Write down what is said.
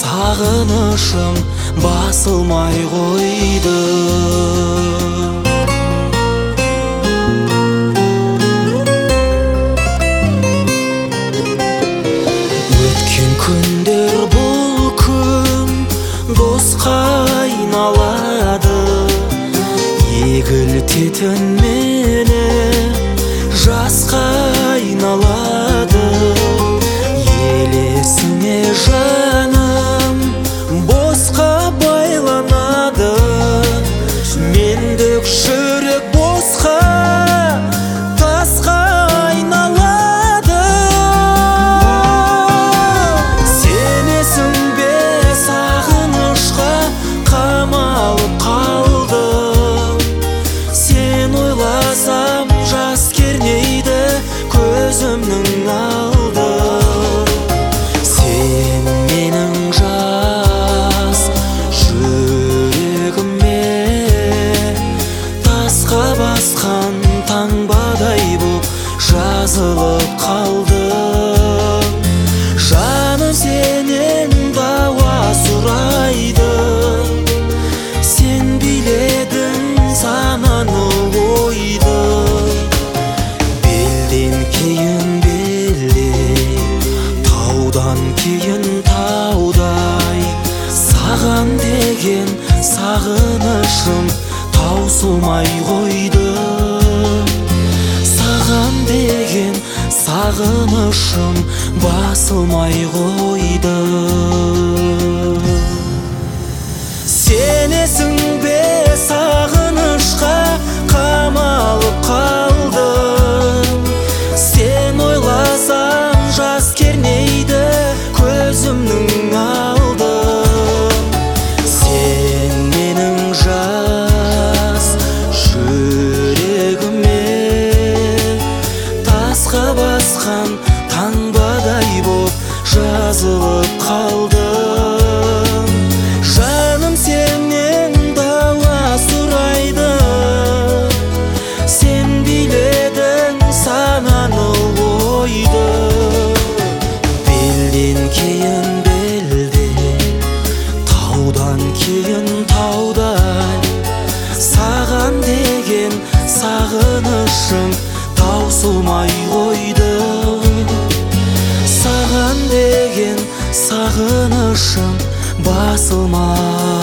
сағынышым басылмай қойды. Өткен күндер бұл күн досқа айналады, егілтетін мені жасқа айналады. Елесіңе жаным босқа байланады, мендік жүрек босқа тасқа айналады. Сенесің бе сағынышқа қамалып қалдым, сен ойласам жас кернейді көзімнің алды. Сен менің жас жүрегіме тасқа басқан таңбадай боп жазылып қалдың. Жаным сенен дауа сұрайды, сен биледің сананы ойды. Белден кейін белдей, таудан кейін таудай, саған деген сағынышым таусылмай қойды. Саған деген сағынышым басылмай қойды. Сенесің бе сағынышқа қамалып қалдым, сен ойласаң жас кернейді көзімнің алды. Сен менің жас жүрегіме тасқа басқан таңбадай боп жазылып қалдың. Жаным сенен дауа сұрайды, сен биледің сананы ойды. Белден кейін белдей, таудан кейін таудай, саған деген сағынышым таусылмай қойды. Саған деген сағынышым басылмай